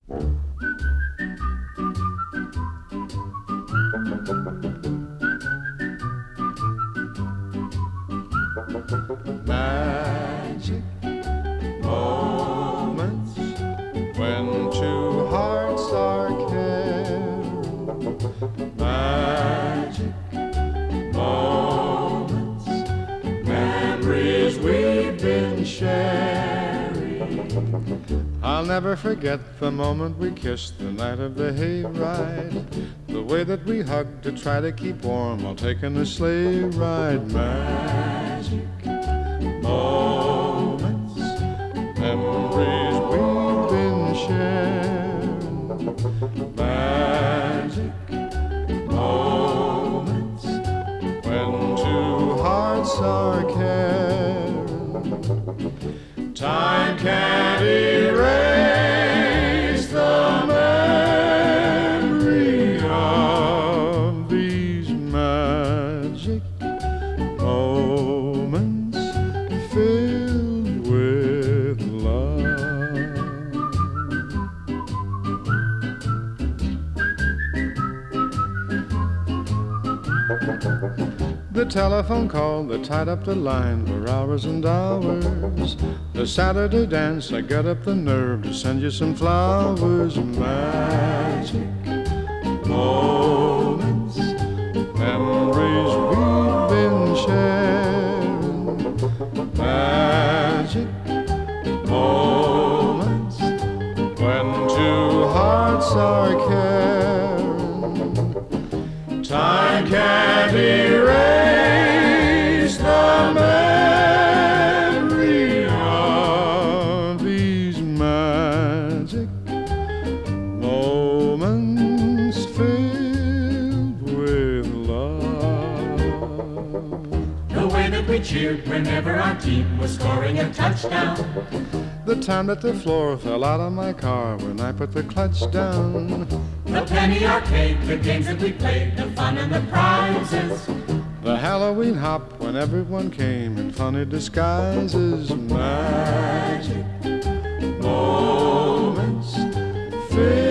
Magic moments when two hearts are caring. Magic moments, memories we've been sharing. I'll never forget the moment we kissed the night of the hayride, the way that we hugged to try to keep warm while taking a sleigh ride. Magic moments, memories we've been sharing. Magic moments when two hearts are caring. Time can't erase the memory of these magic moments filled with love. The telephone call that tied up the line for hours and hours. The Saturday dance, I got up the nerve to send you some flowers. Magic moments, memories we've been sharing. Magic moments when two hearts are caring. Time can't erase the memory of these magic moments filled with love. The way that we cheered whenever our team was scoring a touchdown. The time that the floor fell out of my car when I put the clutch down. The penny arcade, the games that we played, the fun and the prizes. The Halloween hop when everyone came in funny disguises. Magic moments filled